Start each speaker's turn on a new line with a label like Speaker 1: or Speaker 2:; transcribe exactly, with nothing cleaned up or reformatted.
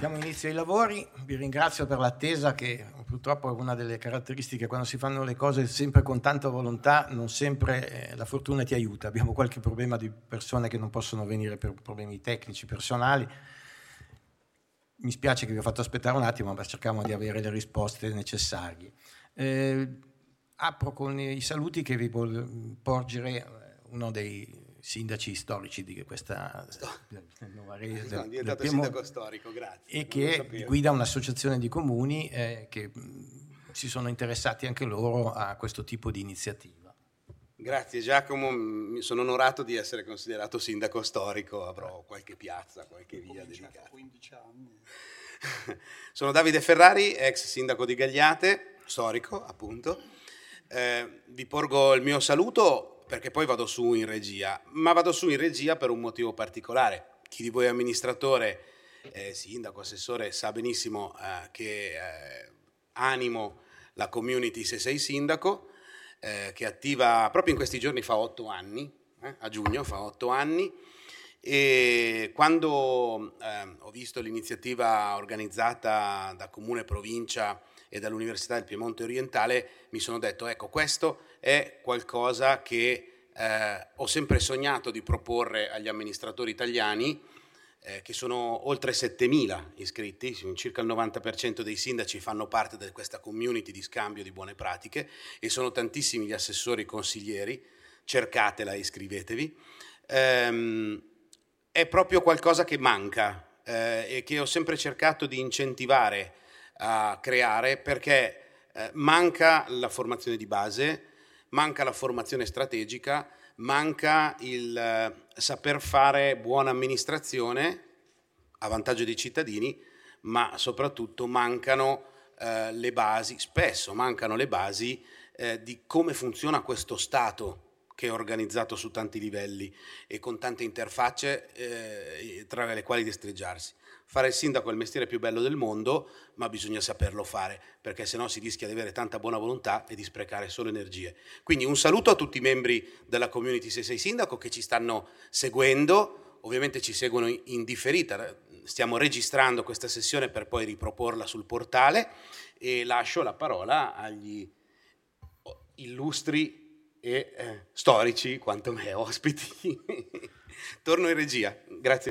Speaker 1: Diamo inizio ai lavori, vi ringrazio per l'attesa che purtroppo è una delle caratteristiche quando si fanno le cose sempre con tanta volontà, non sempre eh, la fortuna ti aiuta, abbiamo qualche problema di persone che non possono venire per problemi tecnici, personali. Mi spiace che vi ho fatto aspettare un attimo, ma cerchiamo di avere le risposte necessarie. Eh, apro con i saluti che vi voglio porgere uno dei sindaci storici di questa nuova rete
Speaker 2: Sono
Speaker 1: del,
Speaker 2: diventato
Speaker 1: del Piemonte,
Speaker 2: sindaco storico, grazie.
Speaker 1: e che guida un'associazione di comuni eh, che mh, si sono interessati anche loro a questo tipo di iniziativa.
Speaker 2: Grazie Giacomo, mi sono onorato di essere considerato sindaco storico, avrò qualche piazza, qualche via dedicata.
Speaker 3: quindici anni.
Speaker 2: Sono Davide Ferrari, ex sindaco di Gagliate, storico appunto. Eh, vi porgo il mio saluto perché poi vado su in regia, ma vado su in regia per un motivo particolare. Chi di voi è amministratore, eh, sindaco, assessore, sa benissimo eh, che eh, animo la community Se sei sindaco, eh, che attiva proprio in questi giorni, fa otto anni, eh, a giugno fa otto anni, e quando eh, ho visto l'iniziativa organizzata da Comune, Provincia e dall'Università del Piemonte Orientale, mi sono detto, ecco, questo è qualcosa che eh, ho sempre sognato di proporre agli amministratori italiani, eh, che sono oltre settemila iscritti, circa il novanta per cento dei sindaci fanno parte di questa community di scambio di buone pratiche e sono tantissimi gli assessori consiglieri, cercatela e iscrivetevi. Ehm, è proprio qualcosa che manca eh, e che ho sempre cercato di incentivare a creare, perché eh, manca la formazione di base, manca la formazione strategica, manca il eh, saper fare buona amministrazione a vantaggio dei cittadini, ma soprattutto mancano eh, le basi, spesso mancano le basi eh, di come funziona questo Stato che è organizzato su tanti livelli e con tante interfacce eh, tra le quali destreggiarsi. Fare il sindaco è il mestiere più bello del mondo, ma bisogna saperlo fare, perché sennò si rischia di avere tanta buona volontà e di sprecare solo energie. Quindi un saluto a tutti i membri della community Se sei sindaco che ci stanno seguendo, ovviamente ci seguono in differita, stiamo registrando questa sessione per poi riproporla sul portale, e lascio la parola agli illustri e eh, storici, quanto me ospiti. Torno in regia, grazie.